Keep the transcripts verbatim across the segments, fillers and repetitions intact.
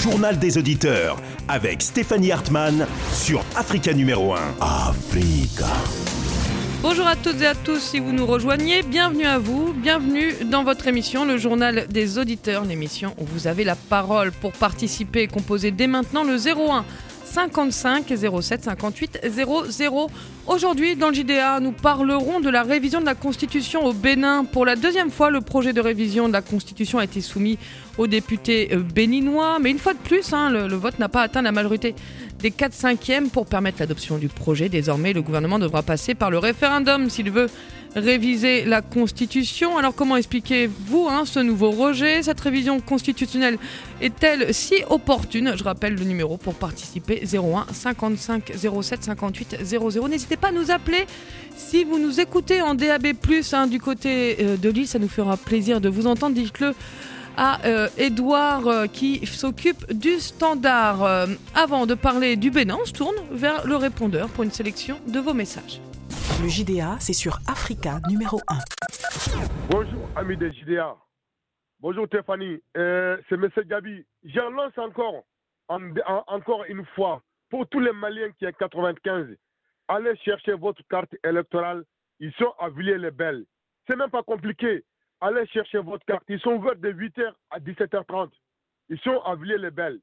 journal des auditeurs avec Stéphanie Hartmann sur Africa numéro un. Africa. Bonjour à toutes et à tous, si vous nous rejoignez, bienvenue à vous, bienvenue dans votre émission, le journal des auditeurs, l'émission où vous avez la parole. Pour participer, composez dès maintenant le zéro un cinquante-cinq zéro sept cinquante-huit zéro zéro. Aujourd'hui, dans le J D A, nous parlerons de la révision de la Constitution au Bénin. Pour la deuxième fois, le projet de révision de la Constitution a été soumis aux députés béninois. Mais une fois de plus, hein, le, le vote n'a pas atteint la majorité des quatre cinquièmes pour permettre l'adoption du projet. Désormais, le gouvernement devra passer par le référendum s'il veut réviser la Constitution. Alors comment expliquez-vous hein, ce nouveau rejet ? Cette révision constitutionnelle est-elle si opportune ? Je rappelle le numéro pour participer, zéro un cinquante-cinq zéro sept cinquante-huit zéro zéro. N'hésitez pas à nous appeler si vous nous écoutez en D A B plus, hein, du côté euh, de Lille, ça nous fera plaisir de vous entendre. Dites-le à euh, Edouard euh, qui s'occupe du standard. Euh, avant de parler du Bénin, on se tourne vers le répondeur pour une sélection de vos messages. Le J D A, c'est sur Africa numéro un. Bonjour, amis des J D A. Bonjour, Stéphanie. Euh, c'est M. Gabi. J'en lance encore, en, en, encore une fois, pour tous les Maliens qui ont quatre-vingt-quinze, allez chercher votre carte électorale. Ils sont à Villiers-les-Belles. C'est même pas compliqué. Allez chercher votre carte. Ils sont ouverts de huit heures à dix-sept heures trente. Ils sont à Villiers-les-Belles.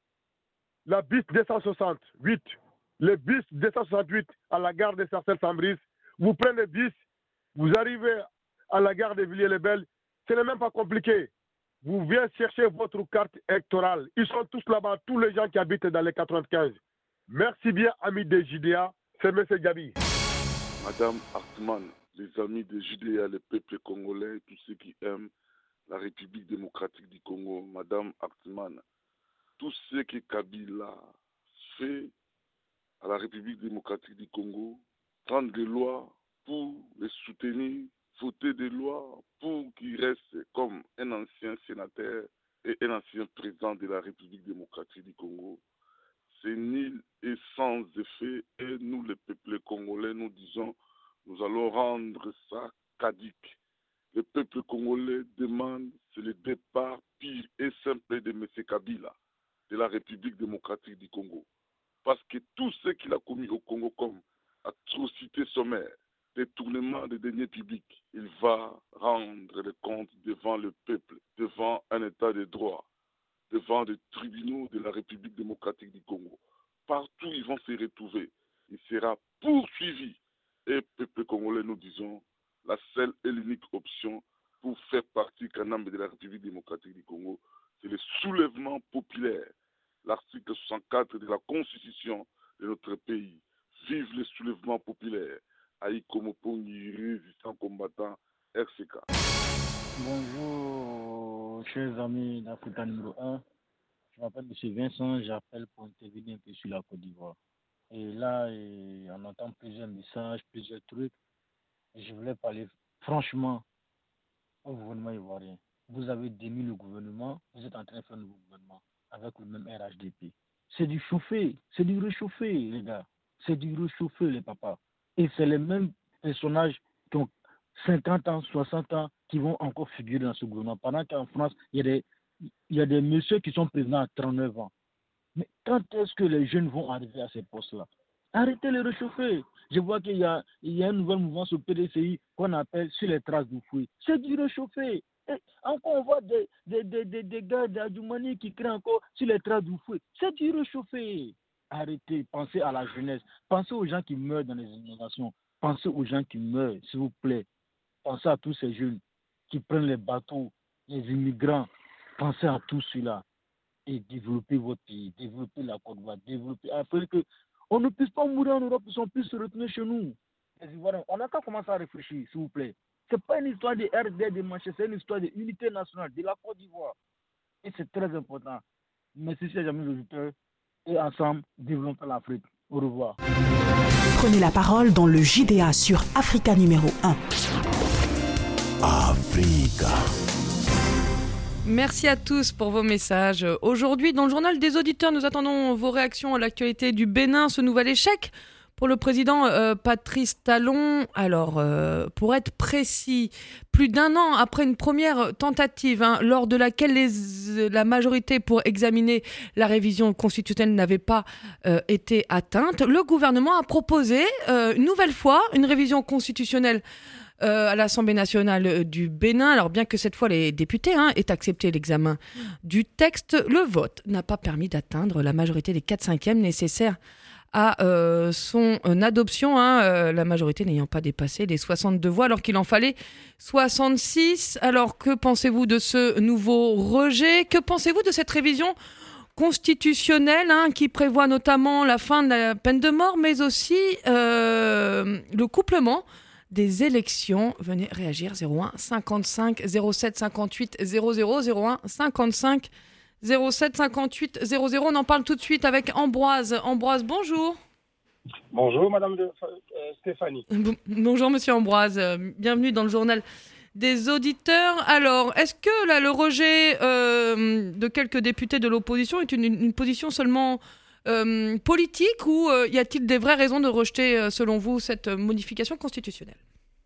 La bis deux cent soixante-huit. Le bus deux cent soixante-huit à la gare de Sarcelles-Sambris. Vous prenez le bus, vous arrivez à la gare de Villiers-les-Belles. Ce n'est même pas compliqué. Vous venez chercher votre carte électorale. Ils sont tous là-bas, tous les gens qui habitent dans les quatre-vingt-quinze. Merci bien, amis des J D A. C'est M. Gabi. Madame Hartmann, les amis des J D A, les peuples congolais, tous ceux qui aiment la République démocratique du Congo, Madame Hartmann, tout ce que Kabila fait à la République démocratique du Congo, prendre des lois pour les soutenir, voter des lois pour qu'ils restent comme un ancien sénateur et un ancien président de la République démocratique du Congo. C'est nul et sans effet, et nous, les peuples congolais, nous disons, nous allons rendre ça caduque. Le peuple congolais demande, c'est le départ pur et simple de M. Kabila, de la République démocratique du Congo. Parce que tout ce qu'il a commis au Congo comme atrocité sommaire, détournement des deniers publics, il va rendre les comptes devant le peuple, devant un état de droit, devant les tribunaux de la République démocratique du Congo. Partout ils vont se retrouver. Il sera poursuivi. Et peuple congolais, nous disons, la seule et l'unique option pour faire partie qu'un membre de la République démocratique du Congo, c'est le soulèvement populaire. L'article soixante-quatre de la Constitution de notre pays. Vive le soulèvement populaire. Aïkomo Pongi, résistant combattant, R C K. Bonjour, chers amis d'Africa numéro un. Je m'appelle M. Vincent, j'appelle pour intervenir un peu sur la Côte d'Ivoire. Et là, et on entend plusieurs messages, plusieurs trucs. Et je voulais parler franchement au gouvernement ivoirien. Vous avez démis le gouvernement, vous êtes en train de faire un nouveau gouvernement avec le même R H D P. C'est du chauffé, c'est du réchauffé, les gars. C'est du réchauffé, les papas. Et c'est les mêmes personnages qui ont cinquante ans, soixante ans, qui vont encore figurer dans ce gouvernement. Pendant qu'en France, il y a des, il y a des messieurs qui sont présidents à trente-neuf ans. Mais quand est-ce que les jeunes vont arriver à ces postes-là ? Arrêtez les réchauffer. Je vois qu'il y a, il y a un nouvel mouvement sur P D C I qu'on appelle sur les traces du fouet. C'est du réchauffé. Et encore, on voit des, des, des, des, des gars d'Adjoumani qui crient encore sur les traces du fouet. C'est du réchauffé. Arrêtez, pensez à la jeunesse. Pensez aux gens qui meurent dans les inondations. Pensez aux gens qui meurent, s'il vous plaît. Pensez à tous ces jeunes qui prennent les bateaux, les immigrants. Pensez à tout cela. Et développez votre pays, développez la Côte d'Ivoire, développez. Après que on ne puisse pas mourir en Europe, ils puissent se retourner chez nous. Les Ivoiriens, on n'a qu'à commencer à réfléchir, s'il vous plaît. Ce n'est pas une histoire de R D, de Manchester, c'est une histoire d'unité nationale, de la Côte d'Ivoire. Et c'est très important. Merci, chers amis auditeurs. Et ensemble, développons l'Afrique. Au revoir. Prenez la parole dans le J D A sur Africa numéro un. Africa. Merci à tous pour vos messages. Aujourd'hui, dans le journal des auditeurs, nous attendons vos réactions à l'actualité du Bénin, ce nouvel échec Pour le président euh, Patrice Talon, alors euh, pour être précis, plus d'un an après une première tentative hein, lors de laquelle les, la majorité pour examiner la révision constitutionnelle n'avait pas euh, été atteinte, le gouvernement a proposé euh, une nouvelle fois une révision constitutionnelle Euh, à l'Assemblée nationale du Bénin. Alors bien que cette fois les députés hein, aient accepté l'examen du texte, le vote n'a pas permis d'atteindre la majorité des quatre cinquièmes nécessaires à euh, son euh, adoption, hein, euh, la majorité n'ayant pas dépassé les soixante-deux voix alors qu'il en fallait soixante-six. Alors que pensez-vous de ce nouveau rejet ? Que pensez-vous de cette révision constitutionnelle hein, qui prévoit notamment la fin de la peine de mort mais aussi euh, le couplement des élections? Venez réagir zéro un cinquante-cinq zéro sept cinquante-huit zéro zéro zéro un cinquante-cinq zéro sept cinquante-huit zéro zéro. On en parle tout de suite avec Ambroise. Ambroise, bonjour. Bonjour Madame de, euh, Stéphanie. Bon, bonjour Monsieur Ambroise, euh, bienvenue dans le journal des auditeurs. Alors, est-ce que là, le rejet euh, de quelques députés de l'opposition est une, une position seulement Euh, politique ou euh, y a-t-il des vraies raisons de rejeter, euh, selon vous, cette modification constitutionnelle ?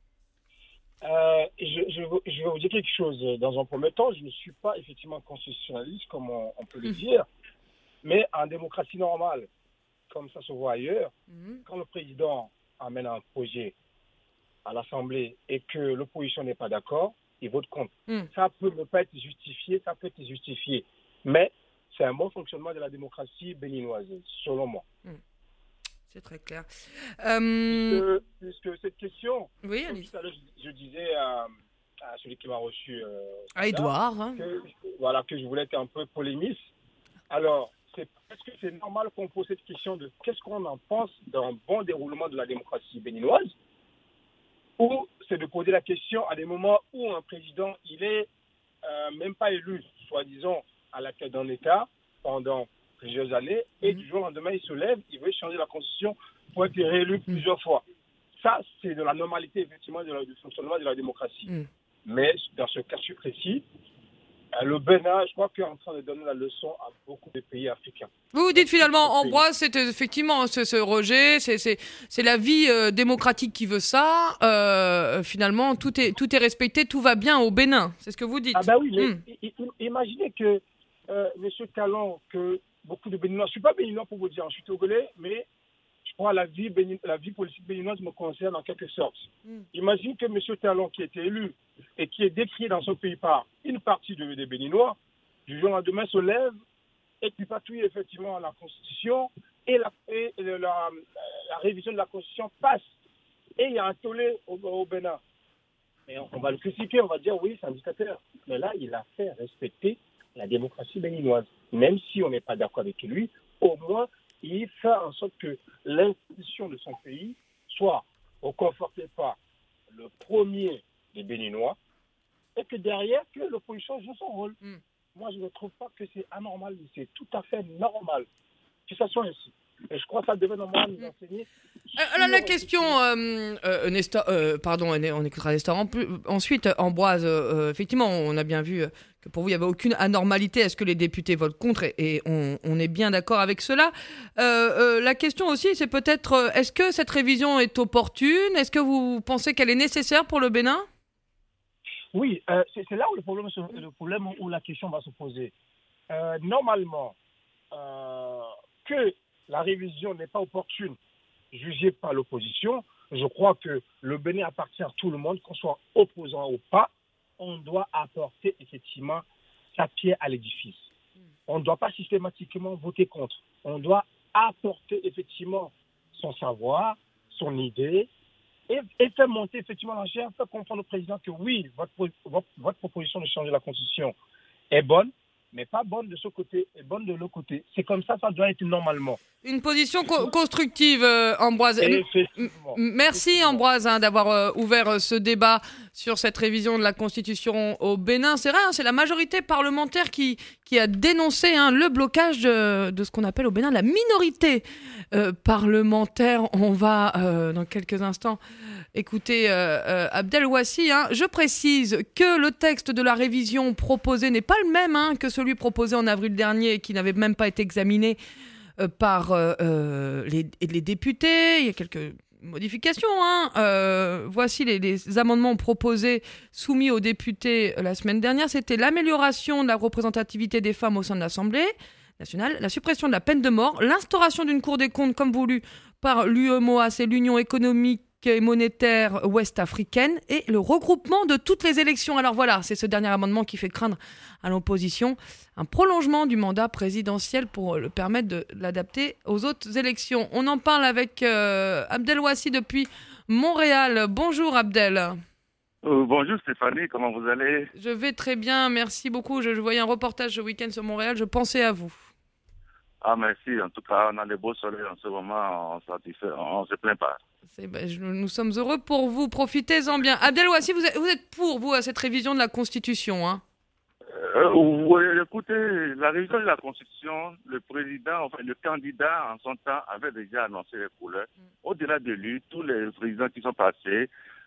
euh, je, je, je vais vous dire quelque chose. Dans un premier temps, je ne suis pas effectivement constitutionnaliste, comme on, on peut le mmh. dire, mais en démocratie normale, comme ça se voit ailleurs, mmh. quand le président amène un projet à l'Assemblée et que l'opposition n'est pas d'accord, il vote contre. Mmh. Ça peut ne pas être justifié, ça peut être justifié, mais c'est un bon fonctionnement de la démocratie béninoise, selon moi. Mmh. C'est très clair. Euh... Puisque, puisque cette question, oui, comme tout à l'heure, je, je disais à, à celui qui m'a reçu, euh, à Edouard, hein. que, voilà, que je voulais être un peu polémiste. Alors, c'est, est-ce que c'est normal qu'on pose cette question de qu'est-ce qu'on en pense d'un bon déroulement de la démocratie béninoise, ou c'est de poser la question à des moments où un président, il est euh, même pas élu, soi-disant, à la tête d'un État pendant plusieurs années, et mmh. du jour au lendemain, il se lève, il veut changer la Constitution pour être réélu mmh. plusieurs fois. Ça, c'est de la normalité, effectivement, de la, du fonctionnement de la démocratie. Mmh. Mais dans ce cas précis, le Bénin, je crois qu'il est en train de donner la leçon à beaucoup de pays africains. Vous vous dites finalement, Ambroise, c'est effectivement ce, ce rejet, c'est, c'est, c'est la vie euh, démocratique qui veut ça. Euh, finalement, tout est, tout est respecté, tout va bien au Bénin. C'est ce que vous dites. Ah ben oui, mais mmh. i- i- imaginez que euh, M. Talon, que beaucoup de Béninois, je ne suis pas béninois pour vous dire, je suis togolais, mais je crois que la vie, bénin, la vie politique béninoise me concerne en quelque sorte. Mmh. Imagine que M. Talon, qui a été élu et qui est décrié dans son pays par une partie de, des Béninois, du jour au lendemain se lève et qui patouille effectivement la Constitution et, la, et la, la, la révision de la Constitution passe. Et il y a un tollé au, au Bénin. Et on, on va le critiquer, on va dire oui, c'est un dictateur. Mais là, il a fait respecter la démocratie béninoise. Même si on n'est pas d'accord avec lui, au moins, il fait en sorte que l'institution de son pays soit reconfortée par le premier des Béninois et que derrière, que l'opposition joue son rôle. Mm. Moi, je ne trouve pas que c'est anormal, c'est tout à fait normal que ça soit ainsi. Et je crois que ça devait normalement nous enseigner. Alors la question, euh, euh, Nestor, euh, pardon, on écoutera Nestor en plus, ensuite, Ambroise, euh, effectivement, on a bien vu que pour vous, il n'y avait aucune anormalité. Est-ce que les députés votent contre ? Et, et on, on est bien d'accord avec cela. Euh, euh, la question aussi, c'est peut-être, est-ce que cette révision est opportune ? Est-ce que vous pensez qu'elle est nécessaire pour le Bénin ? Oui, euh, c'est, c'est là où le problème, le problème où la question va se poser. Euh, normalement, euh, que la révision n'est pas opportune, jugée par l'opposition, je crois que le Bénin appartient à tout le monde, qu'on soit opposant ou pas, on doit apporter effectivement sa pierre à l'édifice. On ne doit pas systématiquement voter contre. On doit apporter effectivement son savoir, son idée, et, et faire monter effectivement la chair, faire comprendre au président que oui, votre, votre, votre proposition de changer la Constitution est bonne, mais pas bonne de ce côté, et bonne de l'autre côté. C'est comme ça, ça doit être normalement. Une position co- constructive, euh, Ambroise. M- merci, Ambroise, hein, d'avoir euh, ouvert euh, ce débat sur cette révision de la Constitution au Bénin. C'est vrai, hein, c'est la majorité parlementaire qui, qui a dénoncé hein, le blocage de, de ce qu'on appelle au Bénin la minorité euh, parlementaire. On va, euh, dans quelques instants, écouter euh, euh, Abdel Ouassi. Hein. Je précise que le texte de la révision proposé n'est pas le même hein, que celui proposé en avril dernier et qui n'avait même pas été examiné euh, par euh, les, les députés. Il y a quelques modifications. Hein. Euh, voici les, les amendements proposés, soumis aux députés la semaine dernière. C'était l'amélioration de la représentativité des femmes au sein de l'Assemblée nationale, la suppression de la peine de mort, l'instauration d'une Cour des comptes comme voulu par l'U E M O A, c'est l'Union économique et monétaire ouest-africaine, et le regroupement de toutes les élections. Alors voilà, c'est ce dernier amendement qui fait craindre à l'opposition un prolongement du mandat présidentiel pour le permettre de l'adapter aux autres élections. On en parle avec euh, Abdel Ouassi depuis Montréal. Bonjour Abdel. Euh, bonjour Stéphanie, comment vous allez? Je vais très bien, merci beaucoup. Je, je voyais un reportage ce week-end sur Montréal, je pensais à vous. Ah merci, en tout cas on a des beaux soleils en ce moment, on ne se plaint pas. C'est, ben, je, nous sommes heureux pour vous, profitez-en bien. Abdel Ouassi, vous êtes, vous êtes pour vous à cette révision de la Constitution, hein? euh, oui, écoutez, la révision de la Constitution, le président, enfin le candidat en son temps avait déjà annoncé les couleurs. Mm. Au-delà de lui, tous les présidents qui sont passés,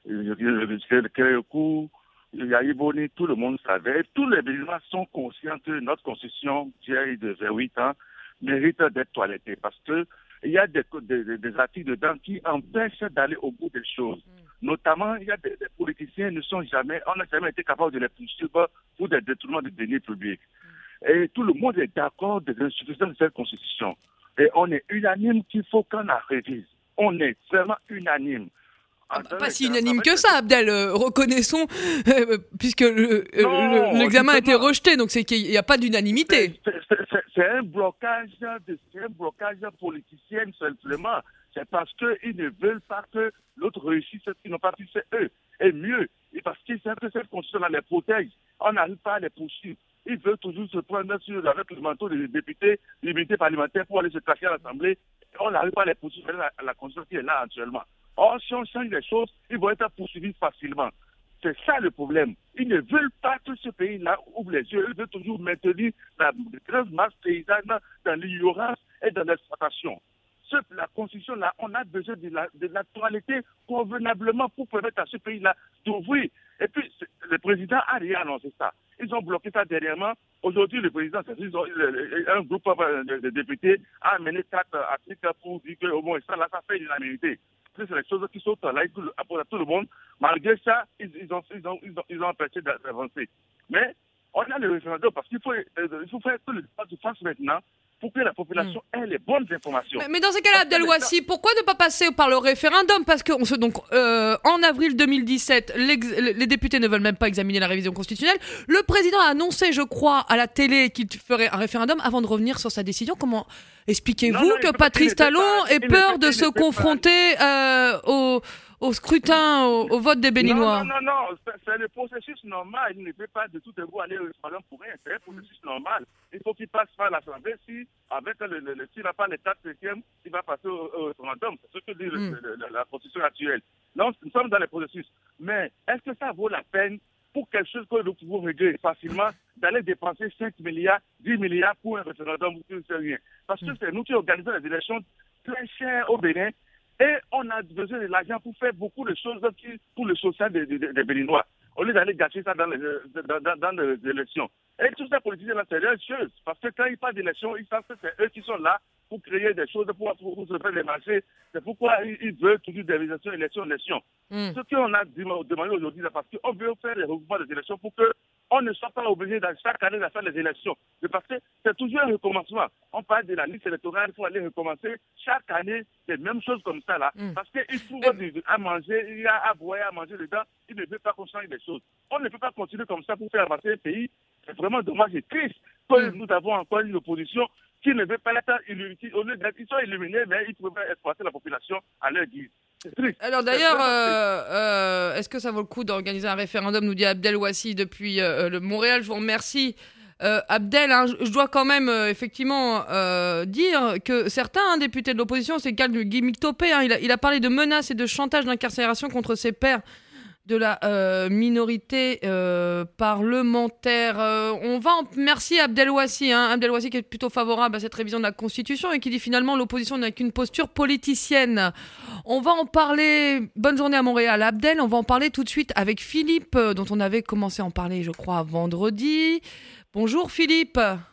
le Kérékou, Yaïboni, tout le monde savait, tous les présidents sont conscients que notre Constitution, vieille de vingt-huit ans, mérite d'être toilettée parce que il y a des, des, des articles dedans qui empêchent d'aller au bout des choses. Mm. Notamment, il y a des, des politiciens qui ne sont jamais, on n'a jamais été capable de les poursuivre pour des détournements de deniers publics. Mm. Et tout le monde est d'accord des insuffisances de cette constitution. Et on est unanime qu'il faut qu'on la révise. On est vraiment unanime. Ah bah, pas si unanime que ça, Abdel, euh, reconnaissons, euh, puisque le, euh, non, le, l'examen a été rejeté, donc c'est qu'il n'y a pas d'unanimité. C'est, c'est, c'est, c'est, un blocage de, c'est un blocage politicien simplement. C'est parce qu'ils ne veulent pas que l'autre réussisse ce qu'ils n'ont pas pu faire eux. Et mieux, et parce qu'ils savent que cette constitution les protège, on n'arrive pas à les poursuivre. Ils veulent toujours se prendre sur, avec le manteau des députés, l'immunité parlementaire pour aller se cacher à l'Assemblée. On n'arrive pas à les poursuivre avec la, la constitution qui est là actuellement. Or, si on change les choses, ils vont être poursuivis facilement. C'est ça le problème. Ils ne veulent pas que ce pays-là ouvre les yeux. Ils veulent toujours maintenir la grande masse paysanne dans l'ignorance et dans l'exploitation. Ce, la Constitution-là, on a besoin de la, de la toiletter convenablement pour permettre à ce pays-là d'ouvrir. Et puis, le président a rien annoncé ça. Ils ont bloqué ça dernièrement. Aujourd'hui, le président, ils ont, un groupe de, de députés a amené quatre articles pour dire que au moins ça, là, ça fait l'unanimité. C'est les choses qui sont là pour tout le monde. Malgré ça, ils, ils, ont, ils, ont, ils, ont, ils ont empêché d'avancer. Mais on a le référendum parce qu'il faut, euh, il faut faire que le débat se fasse maintenant pour que la population mmh. ait les bonnes informations. Mais, mais dans ces cas-là, Abdel Ouassi, pourquoi ne pas passer par le référendum? Parce que on se, donc, euh, en avril deux mille dix-sept, les, les députés ne veulent même pas examiner la révision constitutionnelle. Le président a annoncé, je crois, à la télé qu'il ferait un référendum avant de revenir sur sa décision. Comment expliquez-vous non, non, que Patrice Talon ait peur de se confronter euh, au, au scrutin, au, au vote des Béninois? Non, non, non, non. C'est, c'est le processus normal. Il ne peut pas de tout d'un coup aller au référendum pour rien. C'est un processus normal. Il faut qu'il passe par l'Assemblée. Si, avec le, le, le, s'il n'a pas les quatre cinquièmes, il va passer au, au référendum. C'est ce que dit mm. le, le, la constitution actuelle. Non, nous sommes dans le processus. Mais est-ce que ça vaut la peine pour quelque chose que nous pouvons régler facilement, d'aller dépenser cinq milliards, dix milliards pour un référendum, pour ne rien? Parce que c'est nous qui organisons les élections très chères au Bénin et on a besoin de l'argent pour faire beaucoup de choses pour le social des, des, des Béninois, au lieu d'aller gâcher ça dans les, dans, dans, dans les élections. Et tout ça, politicien, c'est une chose. Parce que quand ils parlent d'élections, ils savent que c'est eux qui sont là pour créer des choses, pour, pour, pour se faire des marchés. C'est pourquoi ils, ils veulent toujours des élections, élections, élections. Mm. Ce qu'on a demandé aujourd'hui, c'est parce qu'on veut faire des regroupements des élections pour qu'on ne soit pas obligé dans chaque année de faire les élections. C'est parce que c'est toujours un recommencement. On parle de la liste électorale, il faut aller recommencer chaque année les mêmes choses comme ça là. Mm. Parce qu'il faut mm. à manger, il y a à boire, à manger dedans. Il ne veut pas qu'on change des choses. On ne peut pas continuer comme ça pour faire avancer le pays. C'est vraiment dommage et triste que mm. nous avons encore une opposition qui ne veut pas être illuminée. Au lieu d'être, ils sont illuminés, mais ils peuvent exploiter la population à leur guise. C'est triste. Alors d'ailleurs, euh, euh, est-ce que ça vaut le coup d'organiser un référendum, nous dit Abdel Ouassi depuis euh, le Montréal. Je vous remercie. Euh, Abdel, hein, je, je dois quand même euh, effectivement euh, dire que certains hein, députés de l'opposition, c'est le cas de Guy Mictopé, hein, il, a, il a parlé de menaces et de chantage d'incarcération contre ses pairs de la euh, minorité euh, parlementaire. Euh, on va en... Merci Abdel Ouassi, hein, Abdel Ouassi qui est plutôt favorable à cette révision de la Constitution et qui dit finalement l'opposition n'a qu'une posture politicienne. On va en parler. Bonne journée à Montréal, Abdel. On va en parler tout de suite avec Philippe, dont on avait commencé à en parler, je crois, vendredi. Bonjour Philippe.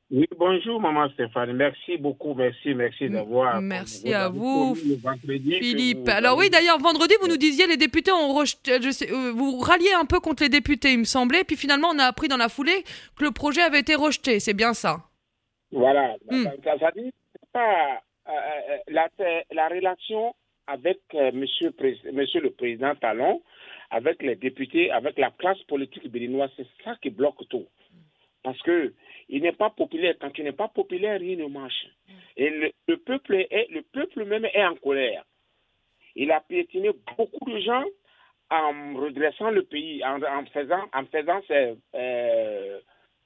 Oui, bonjour, maman Stéphane. Merci beaucoup, merci, merci d'avoir. Merci à vous, Philippe. Vous... Alors oui, d'ailleurs, vendredi, vous nous disiez les députés ont rejeté, je sais, euh, vous ralliez un peu contre les députés, il me semblait, puis finalement, on a appris dans la foulée que le projet avait été rejeté. C'est bien ça. Voilà. Mm. Ça, ça, ça dit pas euh, la, la relation avec euh, monsieur, monsieur le président Talon, avec les députés, avec la classe politique béninoise, c'est ça qui bloque tout. Parce que il n'est pas populaire. Quand tu n'es pas populaire, rien ne marche. Et le, le peuple est, le peuple même est en colère. Il a piétiné beaucoup de gens en redressant le pays, en, en faisant, en faisant ses, euh,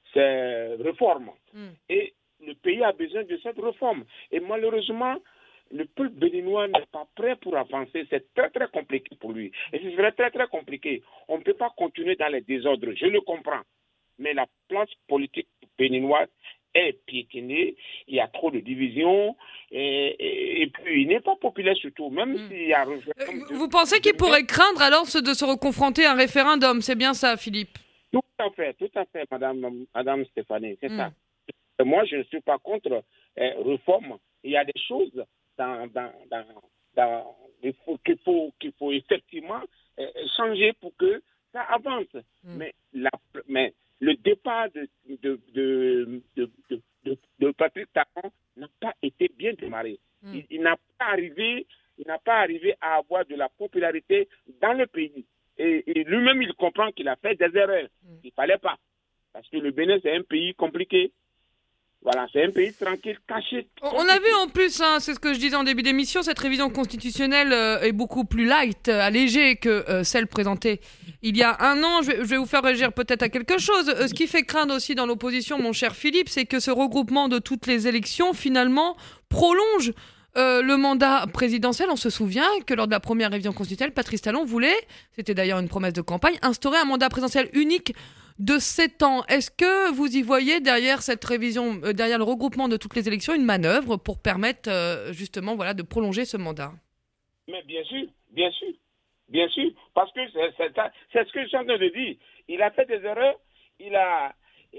ses réformes. Mm. Et le pays a besoin de cette réforme. Et malheureusement, le peuple béninois n'est pas prêt pour avancer. C'est très, très compliqué pour lui. Et ce serait très, très compliqué. On ne peut pas continuer dans les désordres. Je le comprends. Mais la place politique béninoise est piétinée, il y a trop de divisions, et, et, et puis il n'est pas populaire surtout, même mmh. s'il y a... Euh, vous pensez qu'il pourrait craindre alors de se reconfronter à un référendum? C'est bien ça, Philippe? Tout à fait, tout à fait, madame, madame Stéphanie, c'est mmh. ça. Moi, je ne suis pas contre euh, réforme. Il y a des choses dans, dans, dans, dans, il faut, qu'il, faut, qu'il faut effectivement euh, changer pour que ça avance. Mmh. Mais, la, mais le départ de, de, de, de, de, de, de Patrick Talon n'a pas été bien démarré. Mm. Il, il n'a pas arrivé, il n'a pas arrivé à avoir de la popularité dans le pays. Et, et lui-même, il comprend qu'il a fait des erreurs. Mm. Il ne fallait pas. Parce que le Bénin, c'est un pays compliqué. Voilà, c'est un pays tranquille, caché. On a vu en plus, hein, c'est ce que je disais en début d'émission, cette révision constitutionnelle euh, est beaucoup plus light, euh, allégée que euh, celle présentée il y a un an. Je vais, je vais vous faire réagir peut-être à quelque chose. Euh, ce qui fait craindre aussi dans l'opposition, mon cher Philippe, c'est que ce regroupement de toutes les élections, finalement, prolonge euh, le mandat présidentiel. On se souvient que lors de la première révision constitutionnelle, Patrice Talon voulait, c'était d'ailleurs une promesse de campagne, instaurer un mandat présidentiel unique de sept ans. Est-ce que vous y voyez derrière cette révision, euh, derrière le regroupement de toutes les élections, une manœuvre pour permettre euh, justement voilà, de prolonger ce mandat? Mais bien sûr, bien sûr, bien sûr, parce que c'est, c'est, c'est ce que je suis en train de dire. Il a fait des erreurs, il a,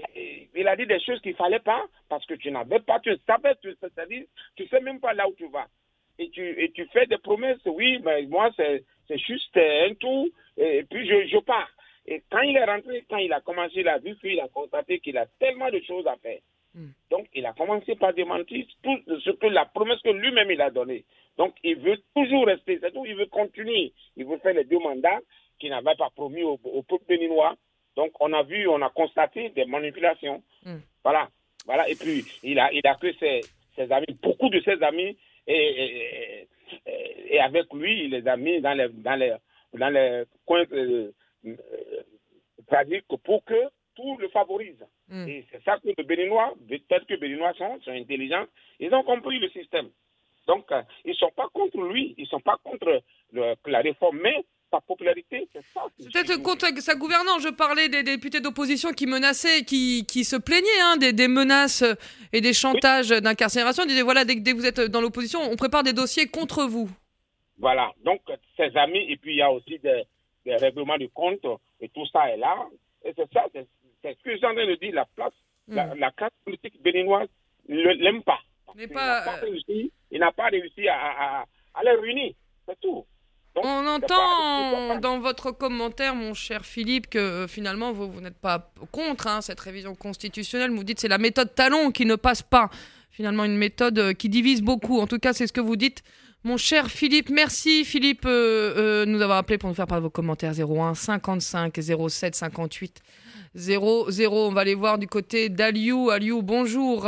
il a dit des choses qu'il ne fallait pas, parce que tu n'avais pas, tu savais, tu, c'est-à-dire, tu ne sais même pas là où tu vas. Et tu, et tu fais des promesses, oui, mais moi, c'est, c'est juste un tout, et puis je, je pars. Et quand il est rentré, quand il a commencé, il a vu qu'il a constaté qu'il a tellement de choses à faire. Mm. Donc, il a commencé par démentir tout ce que la promesse que lui-même il a donnée. Donc, il veut toujours rester, c'est tout, il veut continuer. Il veut faire les deux mandats qu'il n'avait pas promis au, au peuple béninois. Donc, on a vu, on a constaté des manipulations. Mm. Voilà. Voilà. Et puis, il a, il a que ses, ses amis, beaucoup de ses amis, et, et, et, et avec lui, il les a mis dans les, dans les, dans les coins... Euh, c'est-à-dire que pour que tout le favorise. Mm. Et c'est ça que les Béninois, peut-être que les Béninois sont, sont intelligents, ils ont compris le système. Donc, euh, ils ne sont pas contre lui, ils ne sont pas contre le, la réforme, mais sa popularité, c'est ça. Peut-être contre sa gouvernance. Je parlais des députés d'opposition qui menaçaient, qui, qui se plaignaient hein, des, des menaces et des chantages oui. d'incarcération. Ils disaient, voilà, dès, dès que vous êtes dans l'opposition, on prépare des dossiers contre vous. Voilà, donc ses amis, et puis il y a aussi des des règlements de compte, et tout ça est là. Et c'est ça, c'est, c'est ce que j'ai en train de dire, la place, mm. la, la classe politique béninoise ne l'aime pas. Mais il, pas, n'a pas réussi, il n'a pas réussi à, à, à les réunir, c'est tout. Donc, on entend dans votre commentaire, mon cher Philippe, que euh, finalement, vous, vous n'êtes pas contre hein, cette révision constitutionnelle. Vous dites que c'est la méthode Talon qui ne passe pas. Finalement, une méthode euh, qui divise beaucoup. En tout cas, c'est ce que vous dites. Mon cher Philippe, merci Philippe euh, euh, nous avoir appelé pour nous faire part de vos commentaires. Zéro un cinquante-cinq zéro sept cinquante-huit zéro zéro. On va aller voir du côté d'Aliou. Aliou, bonjour.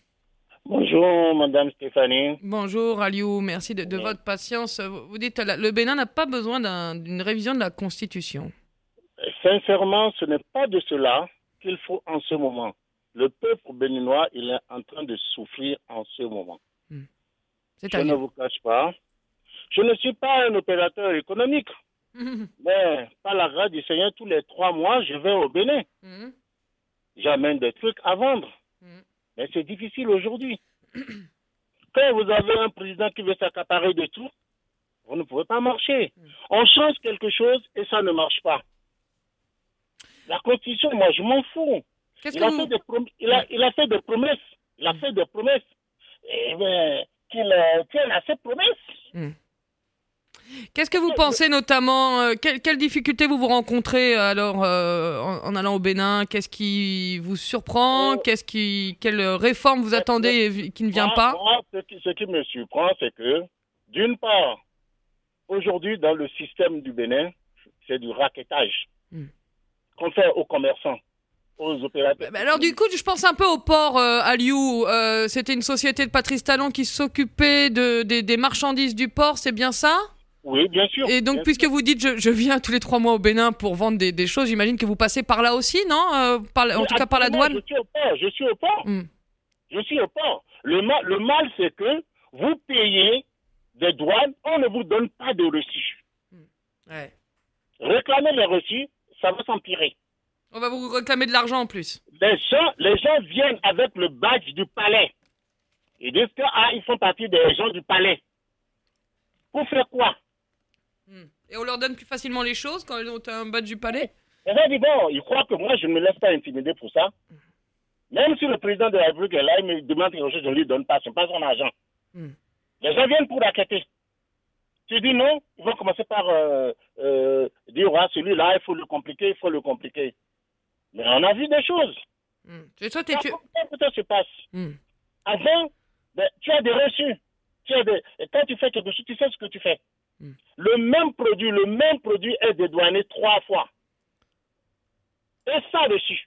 Bonjour Madame Stéphanie. Bonjour Aliou, merci de, de oui. votre patience. Vous dites que le Bénin n'a pas besoin d'un, d'une révision de la Constitution. Sincèrement, ce n'est pas de cela qu'il faut en ce moment. Le peuple béninois, il est en train de souffrir en ce moment. Hmm. Je ne vous cache pas. Je ne suis pas un opérateur économique. Mmh. Mais par la grâce du Seigneur, tous les trois mois, je vais au Bénin. Mmh. J'amène des trucs à vendre. Mmh. Mais c'est difficile aujourd'hui. Quand vous avez un président qui veut s'accaparer de tout, vous ne pouvez pas marcher. Mmh. On change quelque chose et ça ne marche pas. La Constitution, moi, je m'en fous. Qu'est-ce il, que a vous... fait des prom... il, a, il a fait des promesses. Il a fait des promesses. Et ben, qu'il euh, tienne à ses promesses. Mmh. Qu'est-ce que vous pensez notamment euh, quelles, quelles difficultés vous vous rencontrez alors euh, en, en allant au Bénin? Qu'est-ce qui vous surprend? euh, Qu'est-ce qui, quelle réforme vous attendez euh, qui ne vient moi, pas? Moi, ce qui, ce qui me surprend, c'est que, d'une part, aujourd'hui, dans le système du Bénin, c'est du rackettage mm. qu'on fait aux commerçants, aux opérateurs. Bah, alors du coup, je pense un peu au port euh, Aliou. Euh, c'était une société de Patrice Talon qui s'occupait de, de, des marchandises du port, c'est bien ça? Oui, bien sûr. Et donc, puisque sûr. vous dites je, je viens tous les trois mois au Bénin pour vendre des, des choses, j'imagine que vous passez par là aussi, non euh, par, En tout cas par la douane. Je suis au port, je suis au port. Mm. Je suis au port. Le mal, le mal, c'est que vous payez des douanes, on ne vous donne pas de reçus. Mm. Ouais. Réclamer les reçus, ça va s'empirer. On va vous réclamer de l'argent en plus. Les gens, les gens viennent avec le badge du palais. Ils disent que ah, ils font partie des gens du palais. Pour faire quoi? Et on leur donne plus facilement les choses quand ils ont un badge du palais? Et là, dit bon, ils croient que moi, je ne me laisse pas intimider pour ça. Même si le président de la République est là, il me demande quelque chose, je ne lui donne pas. Ce n'est pas son argent. Mm. Les gens viennent pour raqueter. Tu dis non, ils vont commencer par euh, euh, dire ah, celui-là, il faut le compliquer, il faut le compliquer. Mais on a vu des choses. Mm. Et toi, t'es... Comment ça se passe? Mm. Avant, ben, tu as des reçus. Tu as des... Et quand tu fais quelque chose, tu sais ce que tu fais. Mm. Le même produit, le même produit est dédouané trois fois. Et ça dessus.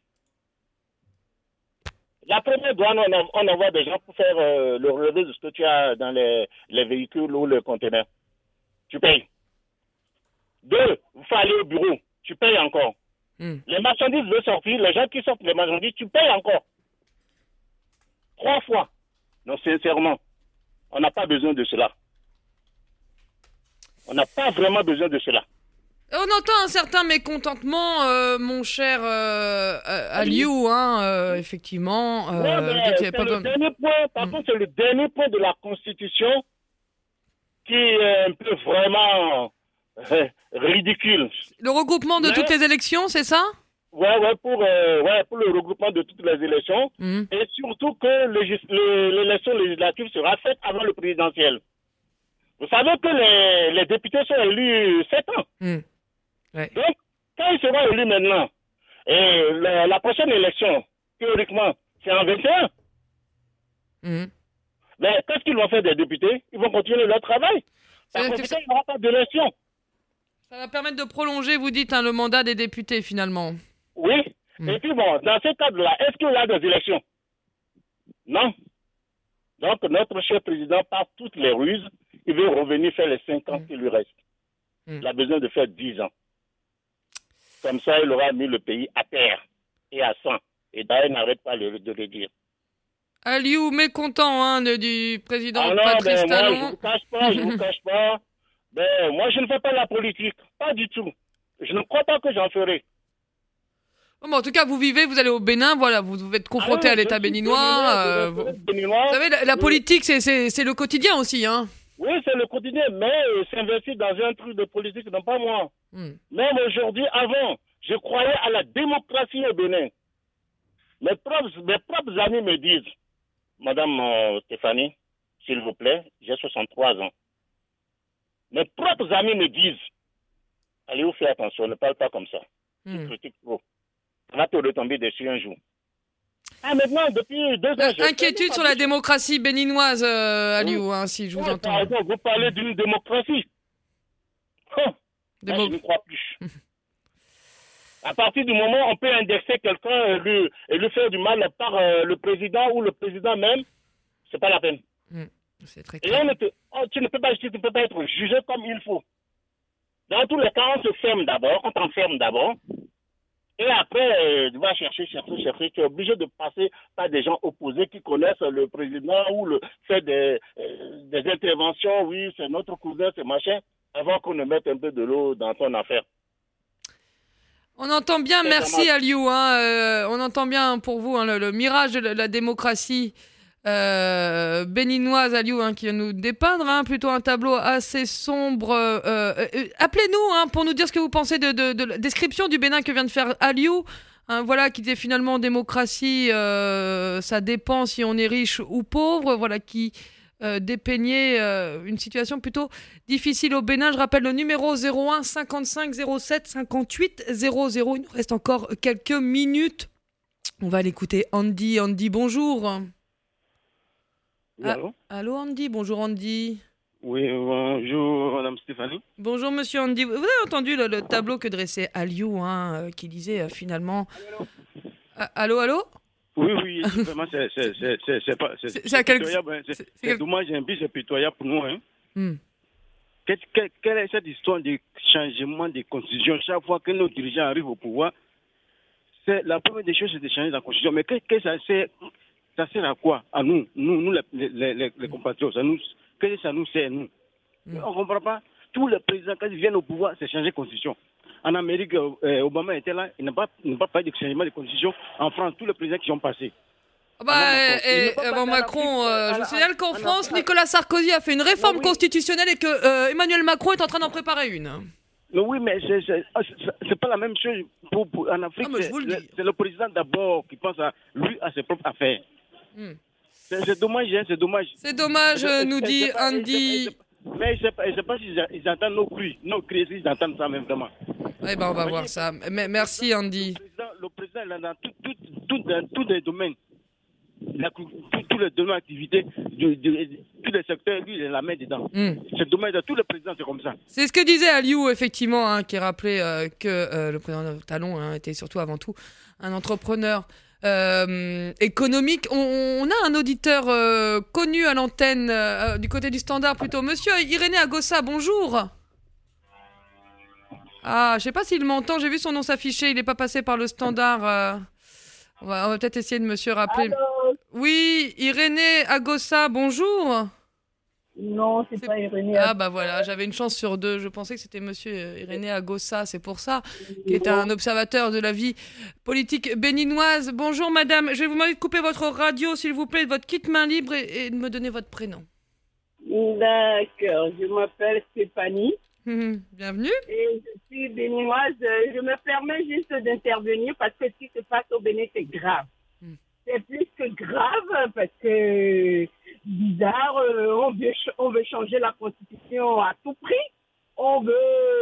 La première douane, on, a, on envoie des gens pour faire euh, le relevé de ce que tu as dans les, les véhicules ou le conteneur. Tu payes. Deux, il faut aller au bureau. Tu payes encore. Mm. Les marchandises veulent sortir. Les gens qui sortent les marchandises, tu payes encore. Trois fois. Non, sincèrement, on n'a pas besoin de cela. On n'a pas vraiment besoin de cela. On entend un certain mécontentement, euh, mon cher euh, Aliou, hein, euh, effectivement. Euh, ouais, c'est pas le bon... dernier point, par mmh. contre, c'est le dernier point de la Constitution qui est un peu vraiment euh, ridicule. Le regroupement de mais... toutes les élections, c'est ça? Ouais, ouais, pour, euh, ouais, pour le regroupement de toutes les élections. Mmh. Et surtout que l'élection législative sera faite avant le présidentiel. Vous savez que les, les députés sont élus sept ans. Mmh. Ouais. Donc, quand ils seront élus maintenant, et la, la prochaine élection, théoriquement, c'est en vingt et un. Mmh. Mais qu'est-ce qu'ils vont faire des députés? Ils vont continuer leur travail. Parce que ça... il n'y aura pas d'élection. Ça va permettre de prolonger, vous dites, hein, le mandat des députés, finalement. Oui. Mmh. Et puis bon, dans ce cadre-là, est-ce qu'il y a des élections? Non. Donc, notre cher président, par toutes les ruses, il veut revenir faire les cinq ans mmh. qui lui restent. Mmh. Il a besoin de faire dix ans. Comme ça, il aura mis le pays à terre et à sang. Et d'ailleurs, n'arrête pas de le dire. Aliou, mécontent hein, de, du président ah non, Patrice ben, Talon. Moi, je ne vous cache pas, je ne vous cache pas. Ben, moi, je ne fais pas la politique. Pas du tout. Je ne crois pas que j'en ferai. Bon, en tout cas, vous vivez, vous allez au Bénin, voilà, vous, vous êtes confronté ah, à l'État béninois. Euh, vous, béninois. Vous savez, la, la oui. politique, c'est, c'est, c'est le quotidien aussi, hein. Oui, c'est le quotidien, mais euh, s'investir dans un truc de politique, non pas moi. Hmm. Même aujourd'hui, avant, je croyais à la démocratie au Bénin. Mes propres, mes propres amis me disent, Madame euh, Stéphanie, s'il vous plaît, j'ai soixante-trois ans. Mes propres amis me disent, allez vous faire attention, ne parle pas comme ça. Hmm. Tu critiques trop. Ça va te retomber dessus un jour. Ah, maintenant, depuis deux ans... Euh, inquiétude sur la démocratie béninoise, euh, Aliou, hein, si je vous ouais, entends. Par exemple, vous parlez d'une démocratie. Oh, Démo... là, je ne crois plus. À partir du moment où on peut indexer quelqu'un et lui, et lui faire du mal par euh, le président ou le président même, c'est pas la peine. Mmh, c'est très et on te... oh, tu, ne peux pas, tu ne peux pas être jugé comme il faut. Dans tous les cas, on se ferme d'abord, on t'enferme d'abord. Et après, euh, tu vas chercher, chercher, chercher. Tu es obligé de passer par des gens opposés qui connaissent le président ou le fait des, euh, des interventions. Oui, c'est notre cousin, c'est machin, avant qu'on ne mette un peu de l'eau dans ton affaire. On entend bien, c'est merci Aliou, hein, euh, on entend bien pour vous hein, le, le mirage de la, la démocratie euh, béninoise, Aliou, hein, qui vient nous dépeindre, hein, plutôt un tableau assez sombre. Euh, euh, euh, appelez-nous hein, pour nous dire ce que vous pensez de, de, de la description du Bénin que vient de faire Aliou. Hein, voilà, qui disait finalement en démocratie, euh, ça dépend si on est riche ou pauvre. Voilà, qui euh, dépeignait euh, une situation plutôt difficile au Bénin. Je rappelle le numéro zéro un cinquante-cinq zéro sept cinquante-huit zéro zéro. Il nous reste encore quelques minutes. On va l'écouter. Andy, Andy, bonjour. Oui, allô ah, Allô Andy, bonjour Andy. Oui, bonjour Madame Stéphanie. Bonjour Monsieur Andy. Vous avez entendu le, le tableau que dressait Aliou, hein, euh, qui disait euh, finalement... Allô, allô, allô Oui, oui, vraiment, c'est, c'est, c'est, c'est, c'est pas... C'est, c'est, c'est, quel... pitoyable, hein, c'est, c'est, c'est quel... dommage, un peu, c'est pitoyable pour nous. Hein. Hmm. Quelle, quelle, quelle est cette histoire de changement de constitution? Chaque fois que nos dirigeants arrivent au pouvoir, c'est, la première des choses, c'est de changer la constitution. Mais qu'est-ce que ça sert, ça sert à quoi? À nous, nous, nous les, les, les, les compatriotes, à nous... Qu'est-ce que ça nous sert, nous? Mm. On ne comprend pas. Tous les présidents, quand ils viennent au pouvoir, c'est changer de constitution. En Amérique, euh, Obama était là, il n'a pas, il n'a pas parlé de changement de constitution. En France, tous les présidents qui sont passés. Bah, Macron, et, avant Macron, euh, je vous signale qu'en France, Nicolas Sarkozy a fait une réforme non, oui. constitutionnelle et que euh, Emmanuel Macron est en train d'en préparer une. Non, oui, mais c'est, c'est, c'est, c'est pas la même chose pour, pour, en Afrique. Ah, c'est, le c'est le président d'abord qui pense à lui, à ses propres affaires. Mm. C'est, c'est dommage, hein, c'est dommage. C'est dommage, c'est, nous c'est, dit c'est pas, c'est Andy. pas, c'est pas, mais je ne sais pas, je sais pas s'ils ils entendent nos cris, nos cris, s'ils entendent ça même vraiment. Eh ben, on va voir ça. Mais, merci, Andy. Le président, le président il est dans tous tout, tout, tout les domaines. Tous les domaines d'activité, tous les secteurs, lui, il est la main dedans. Mm. C'est dommage, tous les présidents, c'est comme ça. C'est ce que disait Aliou, effectivement, hein, qui rappelait euh, que euh, le président Talon hein, était surtout avant tout un entrepreneur. Euh, économique. On, on a un auditeur euh, connu à l'antenne euh, du côté du Standard plutôt. Monsieur Irénée Agossa, bonjour. Ah, je sais pas s'il m'entend, j'ai vu son nom s'afficher, il n'est pas passé par le Standard. Euh... On, va, on va peut-être essayer de monsieur rappeler. Allô oui, Irénée Agossa, bonjour. Non, c'est, c'est pas Irénée. Ah bah voilà, j'avais une chance sur deux. Je pensais que c'était monsieur Irénée Agossa, c'est pour ça, qui est un observateur de la vie politique béninoise. Bonjour madame, je vais vous demander de couper votre radio s'il vous plaît, votre kit main libre et, et de me donner votre prénom. D'accord, je m'appelle Stéphanie. Mmh, bienvenue. Et je suis béninoise. Je me permets juste d'intervenir parce que ce qui se passe au Bénin, c'est grave. Mmh. C'est plus que grave parce que... bizarre, euh, on, veut ch- on veut changer la constitution à tout prix, on veut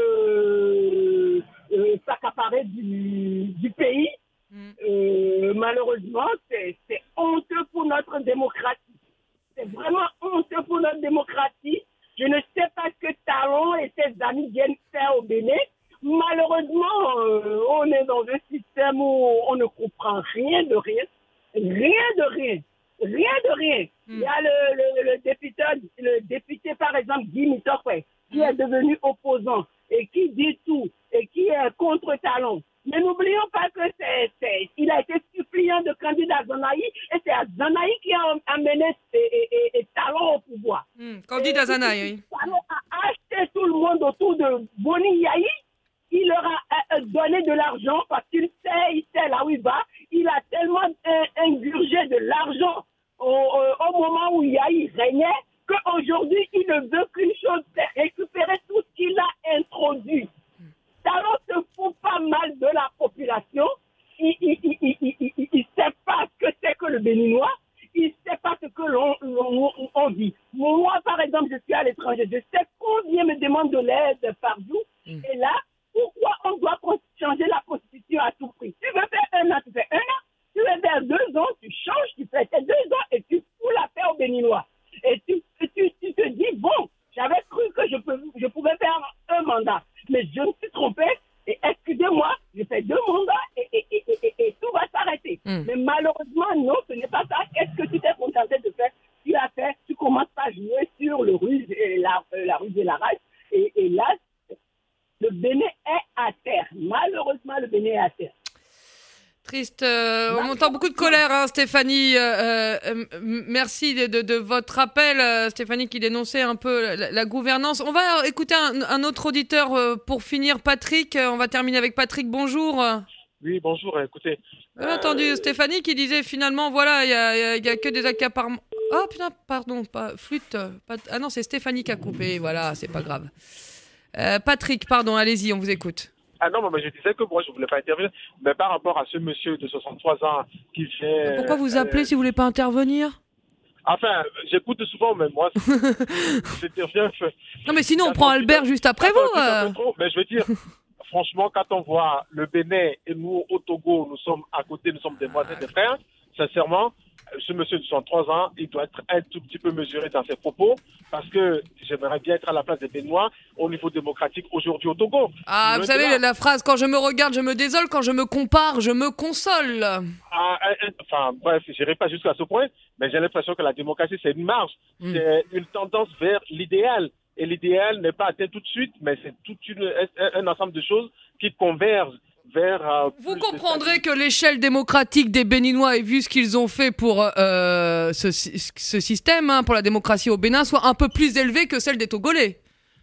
euh, euh, s'accaparer du, du pays. Mm. Euh, malheureusement, c'est, c'est honteux pour notre démocratie. C'est vraiment honteux pour notre démocratie. Je ne sais pas ce que Talon et ses amis viennent faire au Bénin. Malheureusement, euh, on est dans un système où on ne comprend rien de rien. Rien de rien. Rien de rien. Mm. Il y a le, le, le, député, le député, par exemple, Guy Mitokwe, qui mm. est devenu opposant et qui dit tout et qui est contre Talon. Mais n'oublions pas que c'est, c'est, il a été suppliant de candidat Zanaï et c'est Zanaï qui a amené et, et, et, et Talon au pouvoir. Mm. Candidat Zanaï, oui. Talon a acheté tout le monde autour de Boni Yahi. Il leur a euh, donné de l'argent parce qu'il sait, il sait là où il va. Il a tellement euh, ingurgé de l'argent au, au, au moment où Yahi régnait qu'aujourd'hui, il ne veut qu'une chose, c'est récupérer tout ce qu'il a introduit. Talon se fout pas mal de la population. Il ne il, il, il, il, il sait pas ce que c'est que le Béninois. Il ne sait pas ce que l'on, l'on, on dit. Moi, par exemple, je suis à l'étranger. Je sais combien me demande de l'aide par jour. Mm. Et là, pourquoi on doit changer la constitution à tout prix? Tu veux faire un an, tu fais un an. Tu veux faire deux ans, tu changes, tu fais tes deux ans et tu fous la paix aux Béninois. Et tu, tu, tu te dis, bon, j'avais cru que je, peux, je pouvais faire un mandat. Mais je me suis trompé. Et excusez-moi, je fais deux mandats et, et, et, et, et tout va s'arrêter. Mm. Mais malheureusement, non, ce n'est pas ça. Qu'est-ce que tu t'es contenté de faire? Tu as fait, tu commences à jouer sur le ruse et la, euh, la ruse et la rage. Et, et là, le Bénin est à terre. Malheureusement, le Bénin est à terre. Triste. Euh, on entend beaucoup de colère, hein, Stéphanie. Euh, euh, merci de, de, de votre appel, euh, Stéphanie, qui dénonçait un peu la, la gouvernance. On va écouter un, un autre auditeur euh, pour finir, Patrick. On va terminer avec Patrick. Bonjour. Oui, bonjour. Écoutez. Vous avez euh... entendu Stéphanie qui disait finalement, voilà, il y, y, y a que des accaparements. Oh putain, pardon, pas flûte. Pas... Ah non, c'est Stéphanie qui a coupé. Voilà, c'est pas grave. Euh, Patrick, pardon, allez-y, on vous écoute. Ah non, mais je disais que moi, je ne voulais pas intervenir, mais par rapport à ce monsieur de soixante-trois ans qui fait... Pourquoi vous appelez euh, si vous ne voulez pas intervenir? Enfin, j'écoute souvent, mais moi, j'interviens... Non, mais sinon, on prend Albert juste après vous. Euh... Mais je veux dire, franchement, quand on voit le Bénin et nous, au Togo, nous sommes à côté, nous sommes des voisins, des frères, sincèrement, ce monsieur de soixante-trois ans, il doit être un tout petit peu mesuré dans ses propos, parce que j'aimerais bien être à la place des Béninois au niveau démocratique aujourd'hui au Togo. Ah, vous savez, la phrase, quand je me regarde, je me désole, quand je me compare, je me console. Ah, enfin, bref, je n'irai pas jusqu'à ce point, mais j'ai l'impression que la démocratie, c'est une marche, mm. c'est une tendance vers l'idéal. Et l'idéal n'est pas atteint tout de suite, mais c'est tout une, un, un ensemble de choses qui convergent. Vers, euh, vous comprendrez que l'échelle démocratique des Béninois, et vu ce qu'ils ont fait pour euh, ce, ce système, hein, pour la démocratie au Bénin, soit un peu plus élevée que celle des Togolais.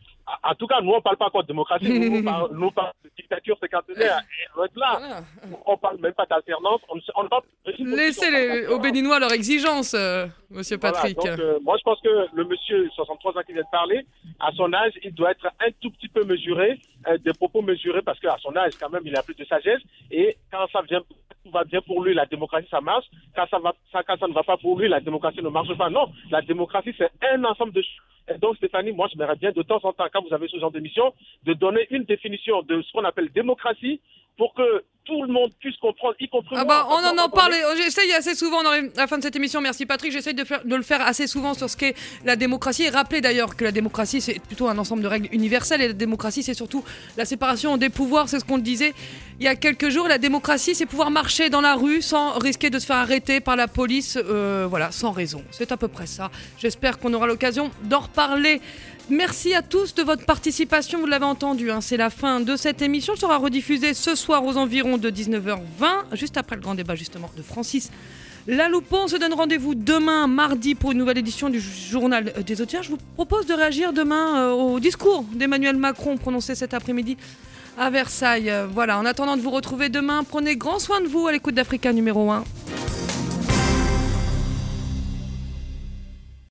En tout cas, nous, on ne parle pas encore de démocratie, nous, on parle, nous, on parle de dictature cinquantenaire. Là, voilà. On ne parle même pas d'alternance. On, on parle Laissez les, aux Béninois leurs exigences, euh, monsieur voilà, Patrick. Donc, euh, moi, je pense que le monsieur, soixante-trois ans qui vient de parler, à son âge, il doit être un tout petit peu mesuré, euh, des propos mesurés, parce qu'à son âge, quand même, il a plus de sagesse. Et quand ça vient, tout va bien pour lui, la démocratie, ça marche. Quand ça, va, ça, quand ça ne va pas pour lui, la démocratie ne marche pas. Non, la démocratie, c'est un ensemble de choses. Et donc, Stéphanie, moi, je m'aimerais bien de temps en temps, quand vous avez ce genre d'émission, de donner une définition de ce qu'on appelle démocratie pour que tout le monde puisse comprendre, y compris ah bah, moi. On en en parle, j'essaye assez souvent, dans à la fin de cette émission, merci Patrick, j'essaye de, de le faire assez souvent sur ce qu'est la démocratie et rappeler d'ailleurs que la démocratie, c'est plutôt un ensemble de règles universelles et la démocratie, c'est surtout la séparation des pouvoirs, c'est ce qu'on le disait il y a quelques jours. La démocratie, c'est pouvoir marcher dans la rue sans risquer de se faire arrêter par la police, euh, voilà, sans raison. C'est à peu près ça. J'espère qu'on aura l'occasion d'en reparler. Merci à tous de votre participation, vous l'avez entendu, hein, c'est la fin de cette émission. Elle sera rediffusée ce soir aux environs de dix-neuf heures vingt, juste après le grand débat justement de Francis Laloupo. On se donne rendez-vous demain, mardi, pour une nouvelle édition du Journal des auditeurs. Je vous propose de réagir demain euh, au discours d'Emmanuel Macron prononcé cet après-midi à Versailles. Euh, voilà, en attendant de vous retrouver demain, prenez grand soin de vous à l'écoute d'Africa numéro un.